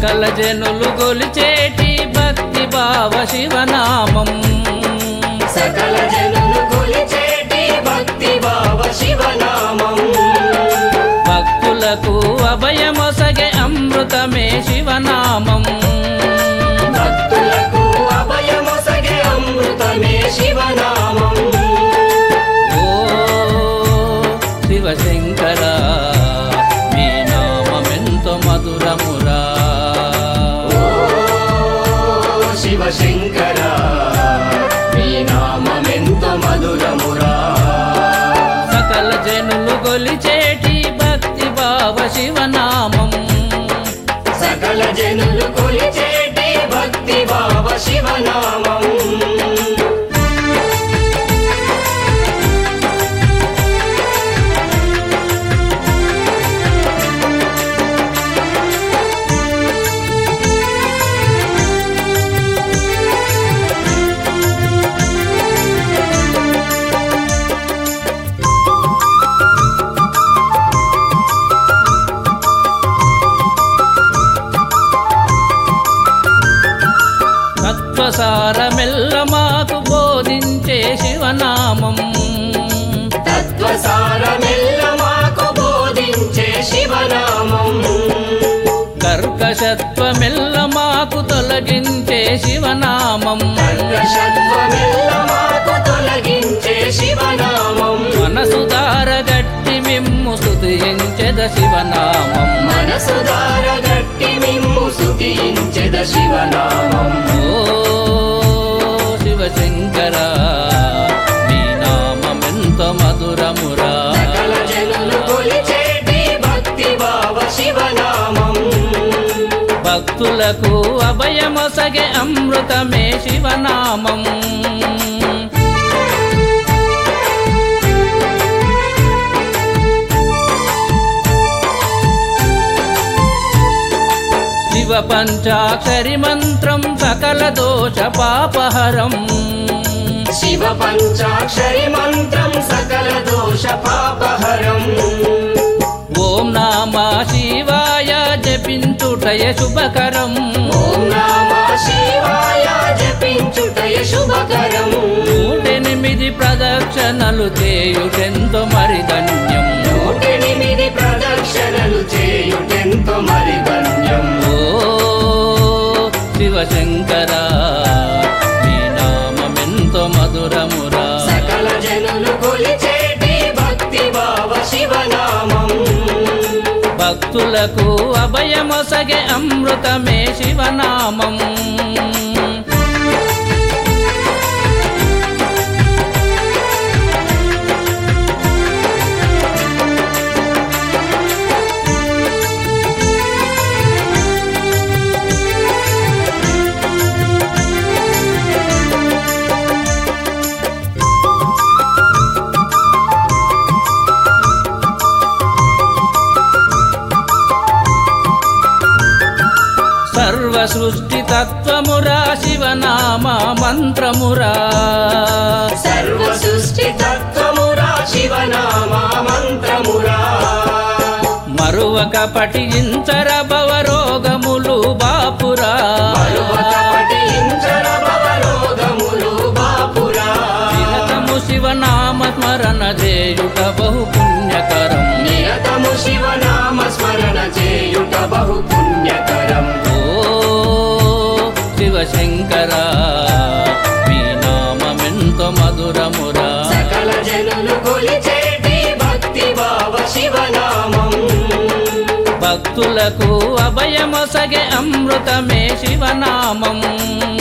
సకల జనులు గొలిచేటి భక్తి భావ శివనామం సకల జనులు కొలిచేటి భక్తి భావ శివనామం భక్తులకు అభయమొసగే అమృతమే శివనామం భక్తులకు అభయమొసగే అమృతమే శివనామం ఓ శివశంకర మీ నామమెంతో మధురమురా శివశంకర మీ నామమెంతో మధురమురా సకల జనులు గొలిచేటి భక్తి భావ శివనామం సకల జనులు కొలిచేటి భక్తి భావ శివనామం తత్వసారమెల్ల మాకు బోధించే శివనామం తత్వసారమెల్ల మాకు బోధించే శివనామం కర్కశత్వమెల్ల మాకు తొలగించే శివనామం కర్కశత్వమెల్ల మాకు తొలగించే శివనామం మనసుదార గట్టి మిమ్ము స్తుతించెద శివనామం మనసుదార గట్టి మిమ్ము స్తుతించెద శివనామం ఓ శివశంకర మీ నామమెంతో మధురమురా సకల జనులు కొలిచేటి భక్తి భావ శివనామం భక్తులకు అభయమొసగే అమృతమే శివనామం శివ పంచాక్షరి మంత్రం సకల దోష పాపహరం శివ పంచాక్షరి మంత్రం సకల దోష పాపహరం ఓం నామా శివాయ జపించుటయ శుభకరం ఓం నమః శివాయ జపించుటయ శుభకరం 108 ప్రదక్షిణలు చేయుటెంతో మరిధన్యం 108 ప్రదక్షిణలు చేయుటెంతో మరి ధన్యం ఓ శివశంకర మీ నామమెంతో మధురమురా సకల జనులు కొలిచేటి భక్తి భావ శివనామం భక్తులకు అభయమొసగే అమృతమే శివనామం సర్వ సృష్టి తత్వమురా శివనామ మంత్రమురా సర్వ సృష్టి తత్వమురా శివనామ మంత్రమురా మరువక పఠించర భవరోగములు బాపురా మరువక పఠించర భవరోగములు బాపురా నిరతము శివనామ స్మరణ చేయుట బహు పుణ్యకరం నిరతము శివనామ స్మరణ చేయుట బహు పుణ్యకరం ఓ శివశంకర మీ నామమెంతో మధురమురా సకల జనులు కొలిచేటి భక్తి భావ శివనామం భక్తులకు అభయమొసగే అమృతమే శివనామం